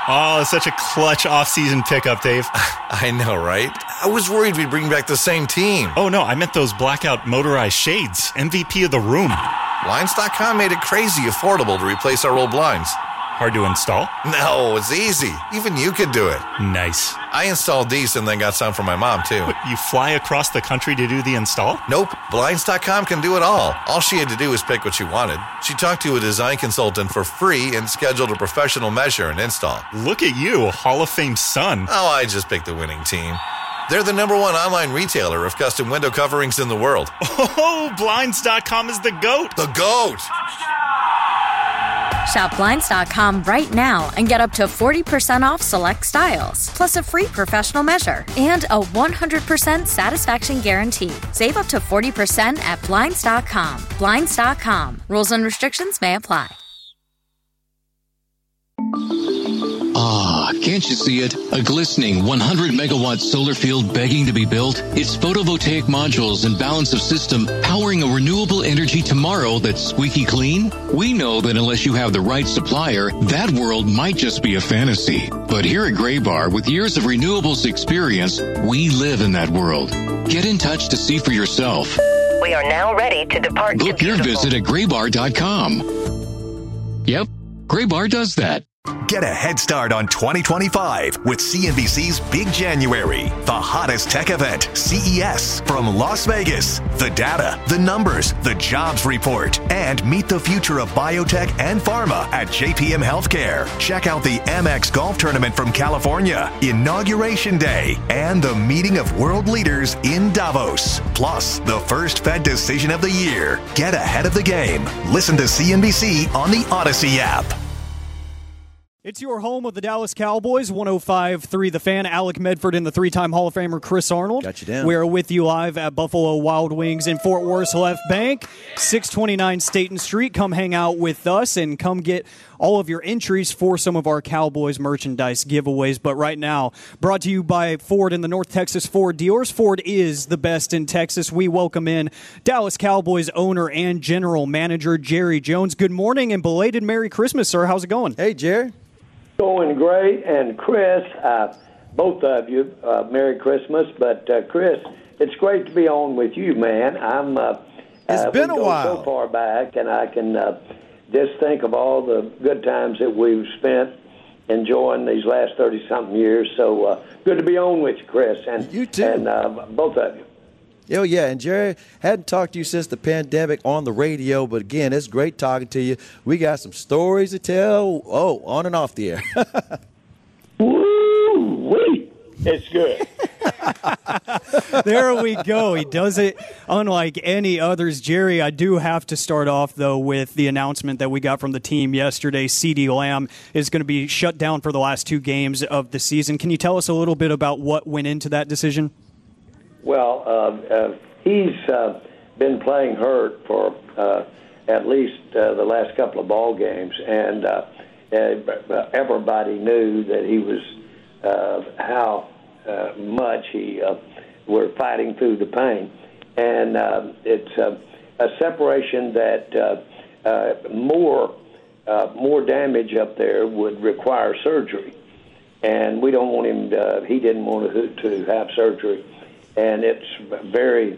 Oh, such a clutch off-season pickup, Dave. I know, right? I was worried we'd bring back the same team. Oh, no, I meant those blackout motorized shades. MVP of the room. Blinds.com made it crazy affordable to replace our old blinds. Hard to install? No, it's easy. Even you could do it. Nice. I installed these and then got some for my mom, too. What, you fly across the country to do the install? Nope. Blinds.com can do it all. All she had to do was pick what she wanted. She talked to a design consultant for free and scheduled a professional measure and install. Look at you, Hall of Fame son. Oh, I just picked the winning team. They're the #1 online retailer of custom window coverings in the world. Oh, Blinds.com is the GOAT. The GOAT! Shop Blinds.com right now and get up to 40% off select styles, plus a free professional measure and a 100% satisfaction guarantee. Save up to 40% at Blinds.com. Blinds.com. Rules and restrictions may apply. Ah, can't you see it? A glistening 100-megawatt solar field begging to be built? Its photovoltaic modules and balance of system powering a renewable energy tomorrow that's squeaky clean? We know that unless you have the right supplier, that world might just be a fantasy. But here at Graybar, with years of renewables experience, we live in that world. Get in touch to see for yourself. We are now ready to depart. Book your visit at graybar.com. Yep, Graybar does that. Get a head start on 2025 with CNBC's Big January, the hottest tech event, CES, from Las Vegas. The data, the numbers, the jobs report, and meet the future of biotech and pharma at JPM Healthcare. Check out the Amex Golf Tournament from California, Inauguration Day, and the meeting of world leaders in Davos. Plus, the first Fed decision of the year. Get ahead of the game. Listen to CNBC on the Odyssey app. It's your home of the Dallas Cowboys, 105.3 The Fan. Alec Medford and the three-time Hall of Famer Chris Arnold. Got you down. We're with you live at Buffalo Wild Wings in Fort Worth's Left Bank, 629 Staten Street. Come hang out with us and come get all of your entries for some of our Cowboys merchandise giveaways. But right now, brought to you by Ford and the North Texas Ford dealers. Ford is the best in Texas. We welcome in Dallas Cowboys owner and general manager Jerry Jones. Good morning and belated Merry Christmas, sir. How's it going? Hey, Jerry. Going great, and Chris, both of you, Merry Christmas. But Chris, it's great to be on with you, man. It's been a while. So far back, and I can just think of all the good times that we've spent enjoying these last 30-something years. So good to be on with you, Chris, and you too, and both of you. Oh, yeah, and Jerry, hadn't talked to you since the pandemic on the radio, but again, it's great talking to you. We got some stories to tell, on and off the air. Woo-wee! It's good. There we go. He does it unlike any others. Jerry, I do have to start off, though, with the announcement that we got from the team yesterday. CeeDee Lamb is going to be shut down for the last 2 games of the season. Can you tell us a little bit about what went into that decision? Well, he's been playing hurt for at least the last couple of ball games, and everybody knew that he was how much he were fighting through the pain, and it's a separation that more damage up there would require surgery, and we don't want him. He didn't want to have surgery. And it's very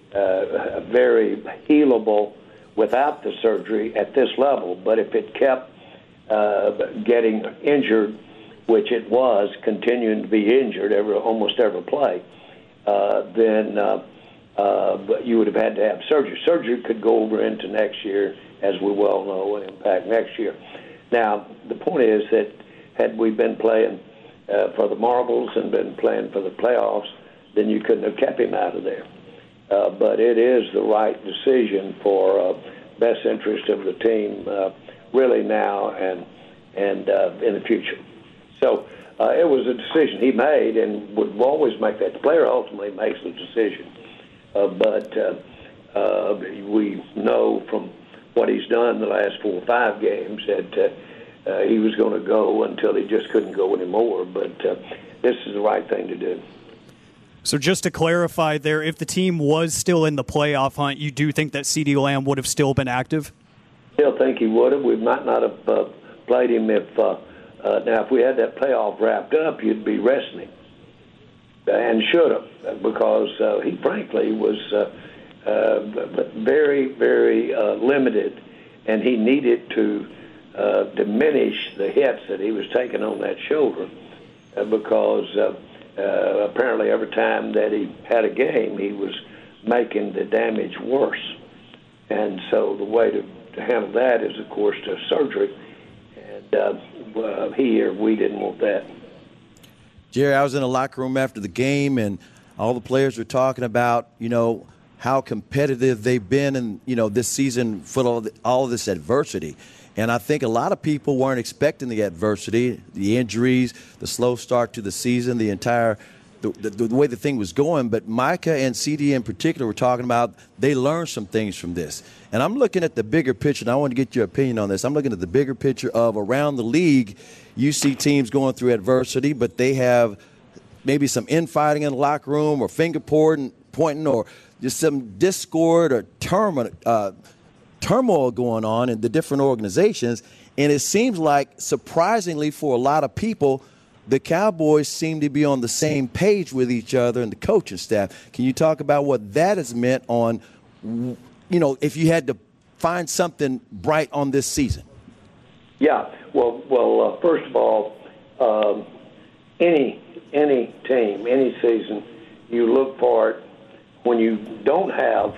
healable without the surgery at this level. But if it kept getting injured, which it was, continuing to be injured almost every play, then you would have had to have surgery. Surgery could go over into next year, as we well know, and impact next year. Now, the point is that had we been playing for the marbles and been playing for the playoffs, then you couldn't have kept him out of there. But it is the right decision for best interest of the team, really now and in the future. So it was a decision he made and would always make that. The player ultimately makes the decision. But we know from what he's done the last 4 or 5 games that he was going to go until he just couldn't go anymore. But this is the right thing to do. So just to clarify there, if the team was still in the playoff hunt, you do think that CeeDee Lamb would have still been active? Still think he would have. We might not have played him if Now, if we had that playoff wrapped up, you'd be resting him, and should have, because he frankly was very, very limited, and he needed to diminish the hits that he was taking on that shoulder, because apparently every time that he had a game, he was making the damage worse. And so the way to handle that is, of course, to surgery. And we didn't want that. Jerry, I was in the locker room after the game, and all the players were talking about, how competitive they've been in, this season for all of this adversity. And I think a lot of people weren't expecting the adversity, the injuries, the slow start to the season, the way the thing was going. But Micah and CD in particular were talking about they learned some things from this. And I'm looking at the bigger picture, and I want to get your opinion on this. I'm looking at the bigger picture of around the league. You see teams going through adversity, but they have maybe some infighting in the locker room or finger pointing or just some discord or turmoil going on in the different organizations. And it seems like, surprisingly for a lot of people, the Cowboys seem to be on the same page with each other and the coaching staff. Can you talk about what that has meant on, if you had to find something bright on this season? Yeah. Well, first of all, any team, any season, you look for it when you don't have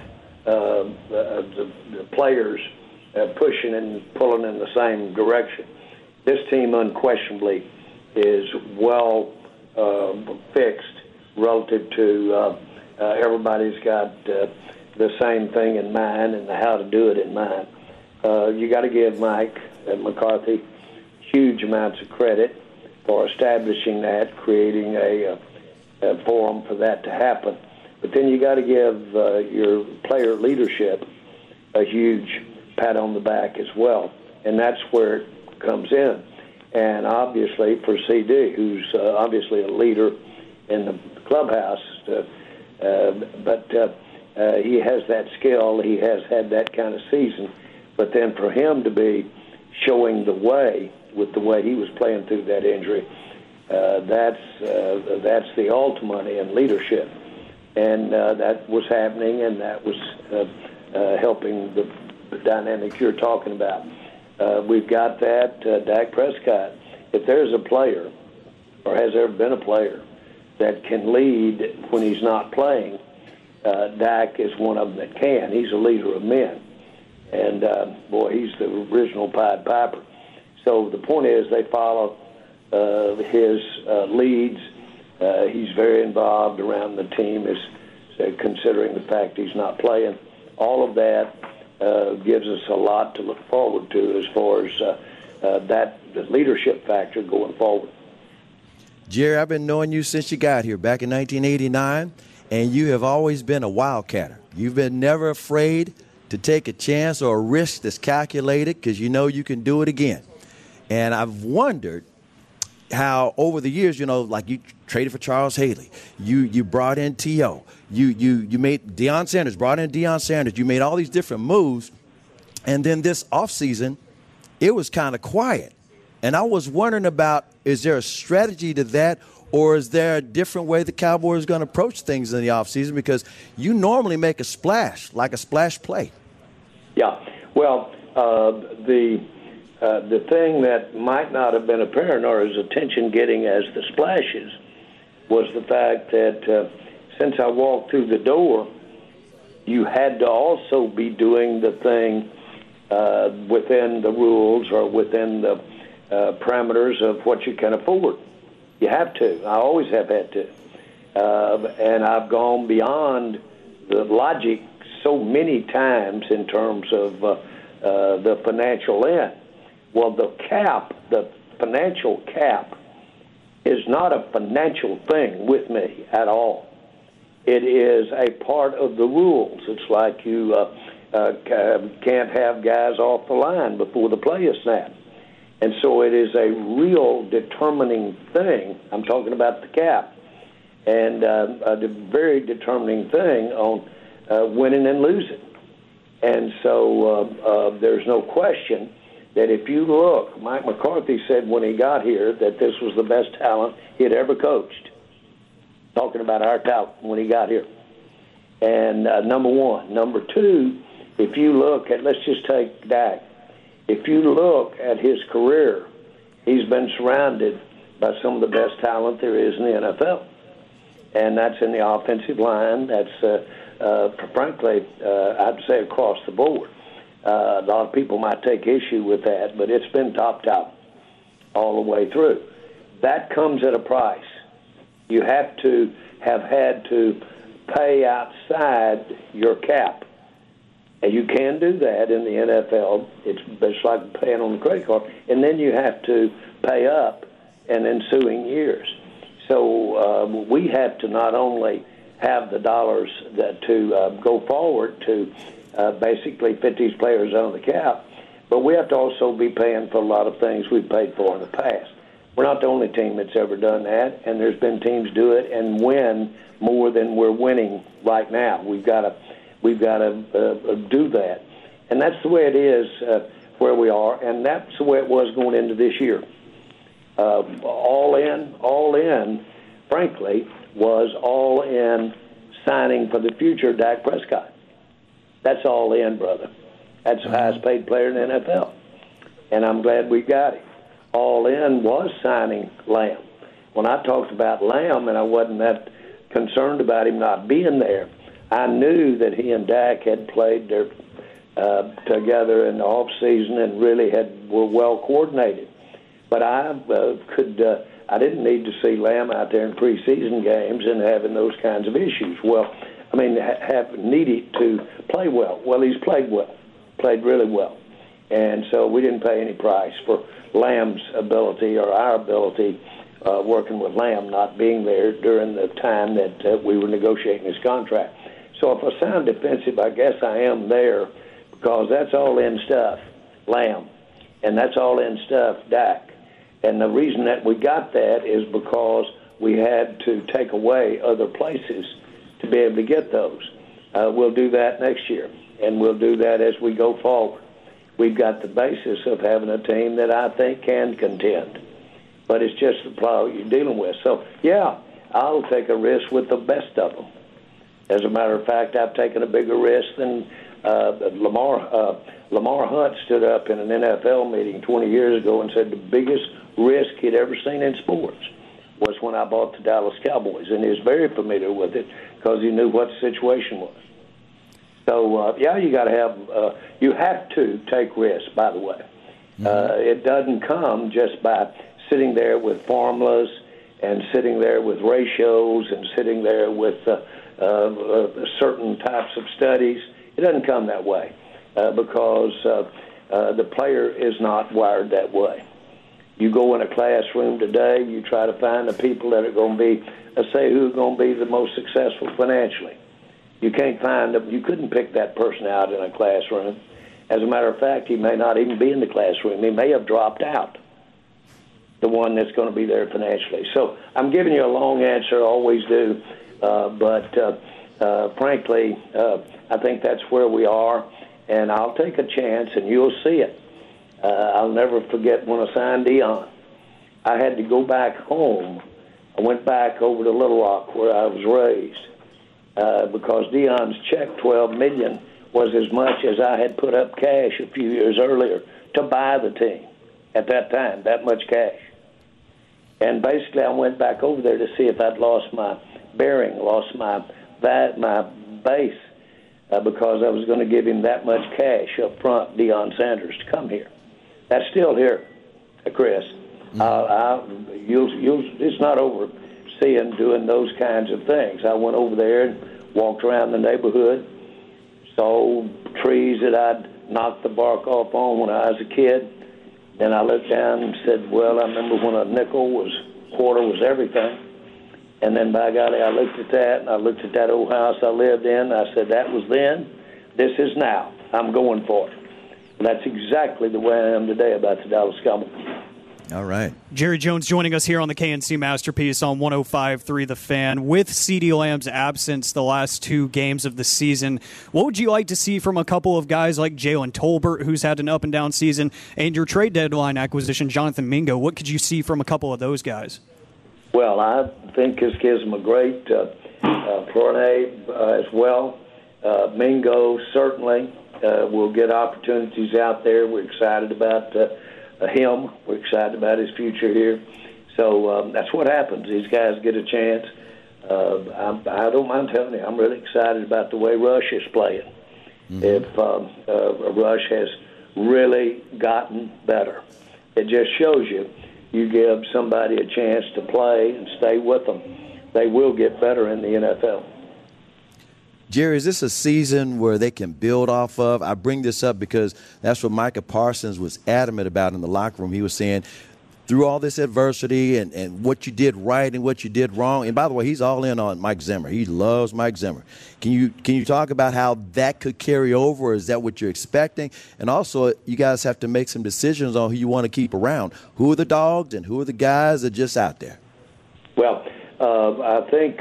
the players pushing and pulling in the same direction. This team unquestionably is well fixed relative to everybody's got the same thing in mind and how to do it in mind. You got to give Mike McCarthy huge amounts of credit for establishing that, creating a forum for that to happen. But then you got to give your player leadership a huge pat on the back as well, and that's where it comes in. And obviously for CD, who's obviously a leader in the clubhouse, but he has that skill. He has had that kind of season. But then for him to be showing the way with the way he was playing through that injury, that's the ultimate in leadership. And that was happening, and that was helping the dynamic you're talking about. We've got that. Dak Prescott, if there's a player, or has ever been a player, that can lead when he's not playing, Dak is one of them that can. He's a leader of men. And, he's the original Pied Piper. So the point is they follow his leads. He's very involved around the team, considering the fact he's not playing. All of that gives us a lot to look forward to as far as the leadership factor going forward. Jerry, I've been knowing you since you got here back in 1989, and you have always been a wildcatter. You've been never afraid to take a chance or a risk that's calculated because you know you can do it again. And I've wondered how over the years, like you traded for Charles Haley, you brought in T.O., you made Deion Sanders, brought in Deion Sanders, you made all these different moves, and then this offseason, it was kind of quiet. And I was wondering about, is there a strategy to that, or is there a different way the Cowboys are going to approach things in the offseason? Because you normally make a splash, like a splash play. Yeah, well, the thing that might not have been apparent or as attention-getting as the splashes was the fact that since I walked through the door, you had to also be doing the thing within the rules or within the parameters of what you can afford. You have to. I always have had to. And I've gone beyond the logic so many times in terms of the financial end. Well, the financial cap, is not a financial thing with me at all. It is a part of the rules. It's like you can't have guys off the line before the play is snapped. And so it is a real determining thing. I'm talking about the cap. And a very determining thing on winning and losing. And so there's no question that if you look, Mike McCarthy said when he got here that this was the best talent he had ever coached. Talking about our talent when he got here. And number one. Number two, if you look at, let's just take Dak. If you look at his career, he's been surrounded by some of the best talent there is in the NFL. And that's in the offensive line. That's, frankly, I'd say across the board. A lot of people might take issue with that, but it's been top all the way through. That comes at a price. You have to have had to pay outside your cap. And you can do that in the NFL. It's like paying on the credit card. And then you have to pay up in ensuing years. So we have to not only have the dollars to go forward to basically fit these players on the cap, but we have to also be paying for a lot of things we've paid for in the past. We're not the only team that's ever done that, and there's been teams do it and win more than we're winning right now. We've got to do that, and that's the way it is where we are, and that's the way it was going into this year. All in, frankly, was all in signing for the future Dak Prescott. That's all in, brother. That's the highest paid player in the NFL, and I'm glad we got him. All in was signing Lamb. When I talked about Lamb and I wasn't that concerned about him not being there, I knew that he and Dak had played their together in the off season and really were well coordinated. But I didn't need to see Lamb out there in preseason games and having those kinds of issues. Well, I mean, have needed to play well. Well, he's played well, played really well, and so we didn't pay any price for Lamb's ability or our ability working with Lamb not being there during the time that we were negotiating his contract. So if I sound defensive, I guess I am there because that's all in stuff, Lamb, and that's all in stuff, Dak. And the reason that we got that is because we had to take away other places to be able to get those. We'll do that next year, and we'll do that as we go forward. We've got the basis of having a team that I think can contend, but it's just the plow you're dealing with. So, yeah, I'll take a risk with the best of them. As a matter of fact, I've taken a bigger risk than Lamar Hunt stood up in an NFL meeting 20 years ago and said the biggest risk he'd ever seen in sports was when I bought the Dallas Cowboys, and he was very familiar with it because he knew what the situation was. So, yeah, you have to take risks, by the way. It doesn't come just by sitting there with formulas and sitting there with ratios and sitting there with certain types of studies. It doesn't come that way because the player is not wired that way. You go in a classroom today, you try to find the people that are going to be, let's say, who are going to be the most successful financially. You can't find them. You couldn't pick that person out in a classroom. As a matter of fact, he may not even be in the classroom. He may have dropped out, the one that's going to be there financially. So I'm giving you a long answer, I always do. But frankly, I think that's where we are, and I'll take a chance, and you'll see it. I'll never forget when I signed Deion. I had to go back home. I went back over to Little Rock where I was raised because Deion's check, $12 million, was as much as I had put up cash a few years earlier to buy the team at that time, that much cash. And basically I went back over there to see if I'd lost my bearing, lost my base, because I was going to give him that much cash up front, Deion Sanders, to come here. That's still here, Chris. It's not over doing those kinds of things. I went over there and walked around the neighborhood, saw trees that I'd knocked the bark off on when I was a kid. Then I looked down and said, well, I remember when a quarter was everything. And then, by golly, I looked at that, and I looked at that old house I lived in. I said, that was then. This is now. I'm going for it. And that's exactly the way I am today about the Dallas Cowboys. All right. Jerry Jones joining us here on the KNC Masterpiece on 105.3 The Fan. With CeeDee Lamb's absence the last 2 games of the season, what would you like to see from a couple of guys like Jalen Tolbert, who's had an up-and-down season, and your trade deadline acquisition, Jonathan Mingo? What could you see from a couple of those guys? Well, I think this gives them a great Flornay as well. Mingo certainly will get opportunities out there. We're excited about him. We're excited about his future here. So that's what happens. These guys get a chance. I don't mind telling you, I'm really excited about the way Rush is playing. If Rush has really gotten better, it just shows you give somebody a chance to play and stay with them, they will get better in the NFL. Jerry, is this a season where they can build off of? I bring this up because that's what Micah Parsons was adamant about in the locker room. He was saying, through all this adversity and what you did right and what you did wrong, and by the way, he's all in on Mike Zimmer. He loves Mike Zimmer. Can you talk about how that could carry over? Is that what you're expecting? And also, you guys have to make some decisions on who you want to keep around. Who are the dogs and who are the guys that are just out there? Well, I think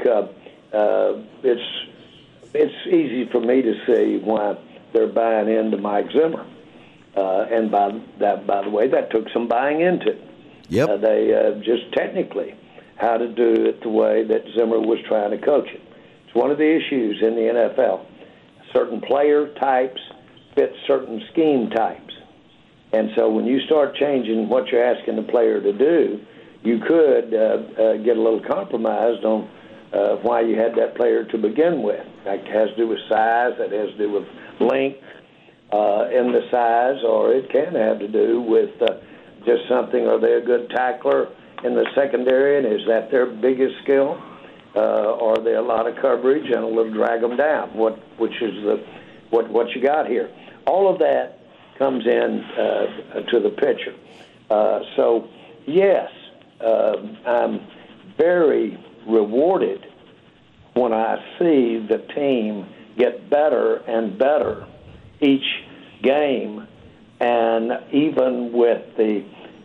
it's easy for me to see why they're buying into Mike Zimmer. And by the way, that took some buying into. Yep. They just technically how to do it the way that Zimmer was trying to coach it. It's one of the issues in the NFL. Certain player types fit certain scheme types. And so when you start changing what you're asking the player to do, you could get a little compromised on why you had that player to begin with. That has to do with size, that has to do with length in the size, or it can have to do with just something. Are they a good tackler in the secondary, and is that their biggest skill? Are they a lot of coverage and will drag them down? Which is what you got here? All of that comes in to the picture. So yes, I'm very rewarded when I see the team get better and better each game, and even with the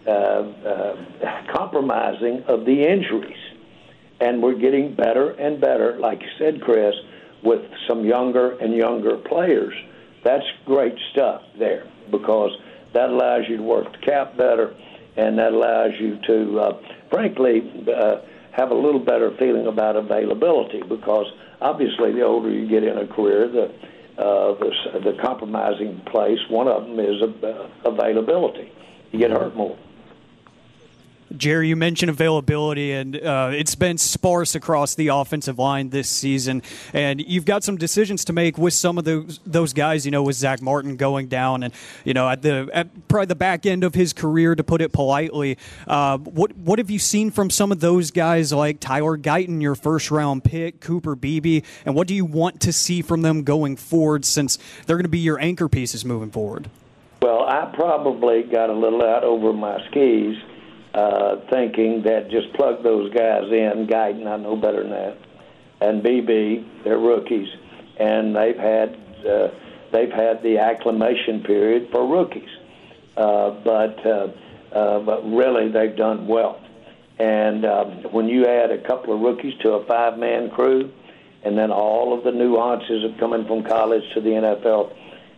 compromising of the injuries. And we're getting better and better, like you said, Chris, with some younger and younger players. That's great stuff there, because that allows you to work the cap better, and that allows you to, frankly, have a little better feeling about availability, because obviously the older you get in a career, the compromising place, one of them is availability. You get hurt more. Jerry, you mentioned availability, and it's been sparse across the offensive line this season. And you've got some decisions to make with some of those guys, with Zach Martin going down and, at probably the back end of his career, to put it politely. What have you seen from some of those guys like Tyler Guyton, your first-round pick, Cooper Beebe, and what do you want to see from them going forward, since they're going to be your anchor pieces moving forward? Well, I probably got a little out over my skis, thinking that just plug those guys in. Guyton, I know better than that, and BB, they're rookies, and they've had the acclimation period for rookies, but really they've done well. And when you add a couple of rookies to a 5-man crew, and then all of the nuances of coming from college to the NFL,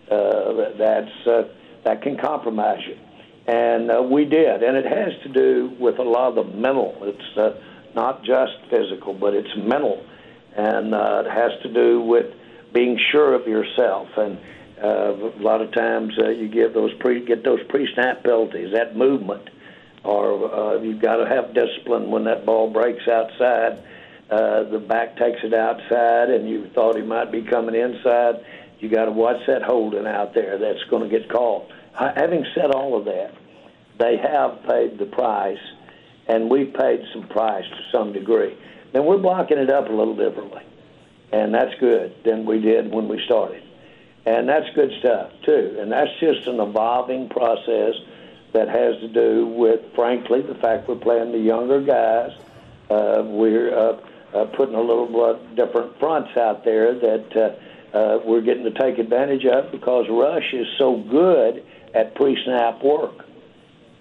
that can compromise you. And we did. And it has to do with a lot of the mental. It's not just physical, but it's mental. And it has to do with being sure of yourself. And a lot of times you get those pre-snap penalties, that movement. Or you've got to have discipline when that ball breaks outside. The back takes it outside, and you thought he might be coming inside. You got to watch that holding out there. That's going to get called. Having said all of that, they have paid the price, and we've paid some price to some degree. Then we're blocking it up a little differently, and that's good than we did when we started. And that's good stuff, too. And that's just an evolving process that has to do with, frankly, the fact we're playing the younger guys. We're putting a little different fronts out there that we're getting to take advantage of, because Rush is so good at pre-snap work.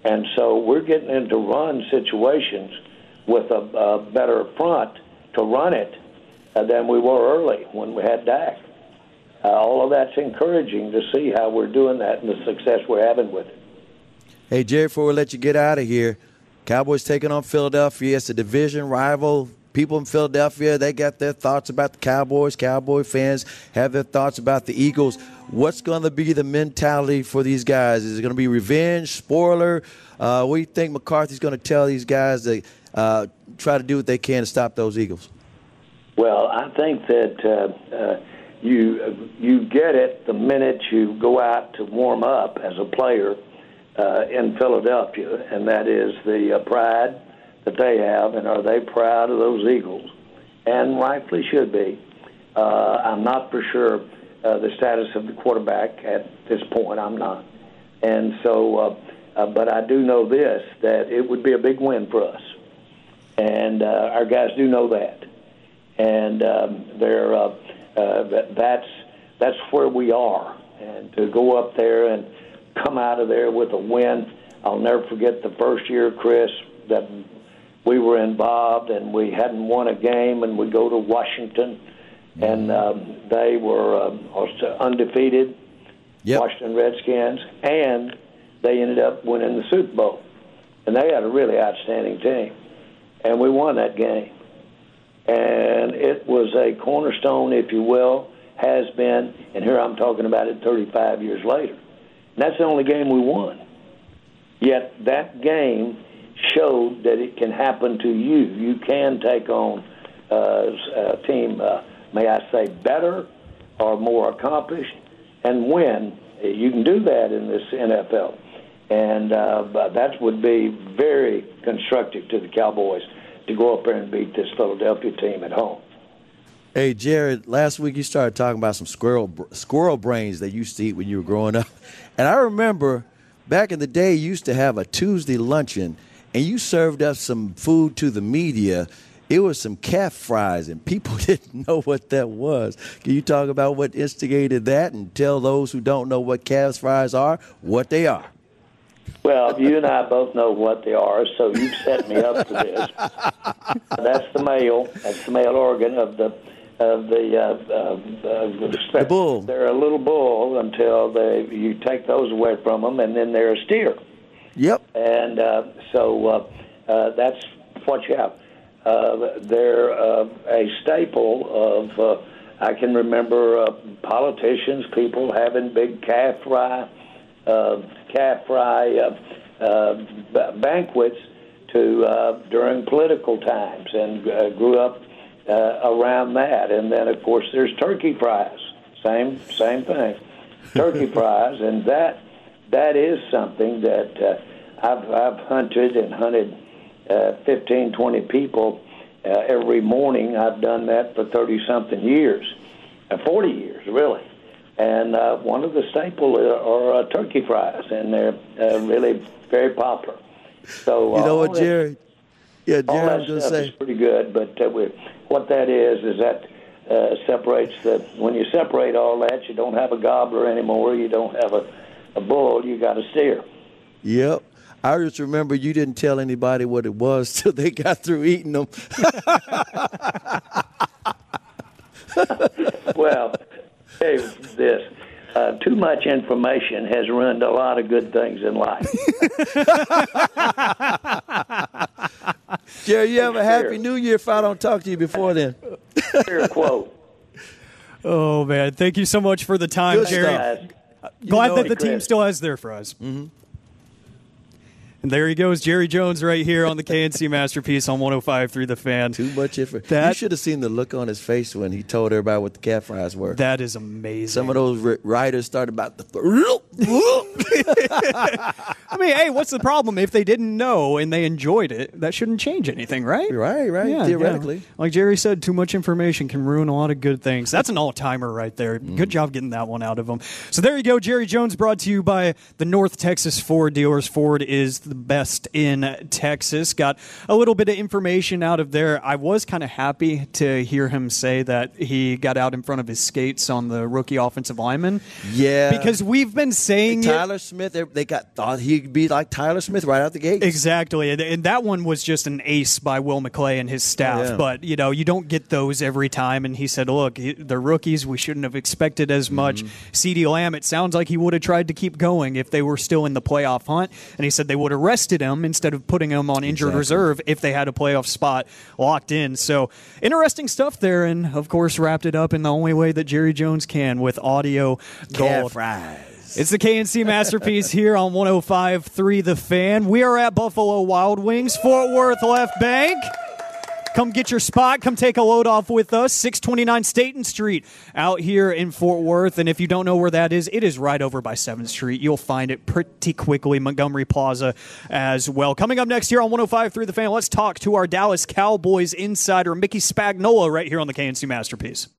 And so we're getting into run situations with a better front to run it than we were early when we had Dak. All of that's encouraging to see how we're doing that and the success we're having with it. Hey, Jerry, before we let you get out of here, Cowboys taking on Philadelphia. It's a division rival. People in Philadelphia, they got their thoughts about the Cowboys. Cowboy fans have their thoughts about the Eagles. What's going to be the mentality for these guys? Is it going to be revenge, spoiler? What do you think McCarthy's going to tell these guys to try to do what they can to stop those Eagles? Well, I think that you get it the minute you go out to warm up as a player in Philadelphia, and that is the pride that they have, and are they proud of those Eagles? And rightfully should be. I'm not for sure the status of the quarterback at this point. I'm not. And so, but I do know this, that it would be a big win for us. And our guys do know that. And that's where we are. And to go up there and come out of there with a win, I'll never forget the first year, Chris, that we were involved and we hadn't won a game, and we go to Washington, and they were undefeated, Washington Redskins, and they ended up winning the Super Bowl. And they had a really outstanding team. And we won that game. And it was a cornerstone, if you will, has been, and here I'm talking about it 35 years later. And that's the only game we won. Yet that game showed that it can happen to you. You can take on a team, may I say, better or more accomplished and win. You can do that in this NFL. And that would be very constructive to the Cowboys to go up there and beat this Philadelphia team at home. Hey, Jared, last week you started talking about some squirrel brains that you used to eat when you were growing up. And I remember back in the day you used to have a Tuesday luncheon, and you served up some food to the media. It was some calf fries, and people didn't know what that was. Can you talk about what instigated that and tell those who don't know what calf fries are what they are? Well, you and I both know what they are, so you've set me up for this. That's the male organ of the bull. They're a little bull until you take those away from them, and then they're a steer. Yep. And so that's what you have. They're a staple of, I can remember politicians, people having big calf fry banquets during political times, and grew up around that. And then, of course, there's turkey fries. Same thing. Turkey fries, and that is something that I've hunted 15, 20 people every morning. I've done that for 30-something years, 40 years, really. And one of the staples are turkey fries, and they're really very popular. So you know what, Jerry? Yeah, Jerry, all that I'm going to stuff say is pretty good. But what that is that separates when you separate all that, you don't have a gobbler anymore. You don't have a bull. You got a steer. Yep. I just remember you didn't tell anybody what it was till they got through eating them. Well, hey, this. Too much information has ruined a lot of good things in life. Jerry, you have a happy New Year if I don't talk to you before then. Fair quote. Oh, man. Thank you so much for the time, Good Jerry. Glad that the team still has their fries. Mm-hmm. And there he goes, Jerry Jones, right here on the KNC Masterpiece on 105.3 The Fan. Too much information. You should have seen the look on his face when he told everybody what the calf fries were. That is amazing. Some of those writers started about the. I mean, hey, what's the problem? If they didn't know and they enjoyed it, that shouldn't change anything, right? Right. Yeah, theoretically. Yeah. Like Jerry said, too much information can ruin a lot of good things. That's an all-timer right there. Good job getting that one out of him. So there you go, Jerry Jones, brought to you by the North Texas Ford dealers. Ford is the best in Texas. Got a little bit of information out of there. I was kind of happy to hear him say that he got out in front of his skates on the rookie offensive lineman. Yeah. Because we've been saying Tyler Smith, they thought he'd be like Tyler Smith right out the gate. Exactly. And that one was just an ace by Will McClay and his staff. Yeah. But, you don't get those every time. And he said, look, they're rookies. We shouldn't have expected as much. CeeDee Lamb, it sounds like he would have tried to keep going if they were still in the playoff hunt. And he said they would have rested him instead of putting him on injured reserve if they had a playoff spot locked in. So interesting stuff there. And, of course, wrapped it up in the only way that Jerry Jones can with audio gold. Fries. It's the KNC Masterpiece here on 105.3 The Fan. We are at Buffalo Wild Wings, Fort Worth Left Bank. Come get your spot. Come take a load off with us. 629 Staten Street out here in Fort Worth. And if you don't know where that is, it is right over by 7th Street. You'll find it pretty quickly. Montgomery Plaza as well. Coming up next here on 105.3 The Fan, let's talk to our Dallas Cowboys insider, Mickey Spagnola, right here on the KNC Masterpiece.